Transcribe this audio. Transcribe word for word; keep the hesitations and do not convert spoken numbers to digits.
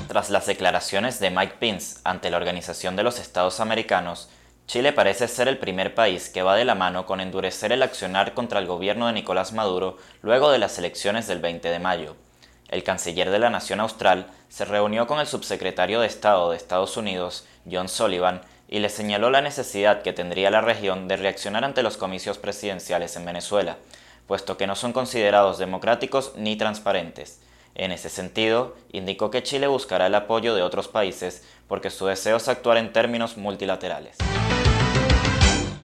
Tras las declaraciones de Mike Pence ante la Organización de los Estados Americanos, Chile parece ser el primer país que va de la mano con endurecer el accionar contra el gobierno de Nicolás Maduro luego de las elecciones del veinte de mayo. El canciller de la nación austral se reunió con el subsecretario de Estado de Estados Unidos, John Sullivan, y le señaló la necesidad que tendría la región de reaccionar ante los comicios presidenciales en Venezuela, puesto que no son considerados democráticos ni transparentes. En ese sentido, indicó que Chile buscará el apoyo de otros países porque su deseo es actuar en términos multilaterales.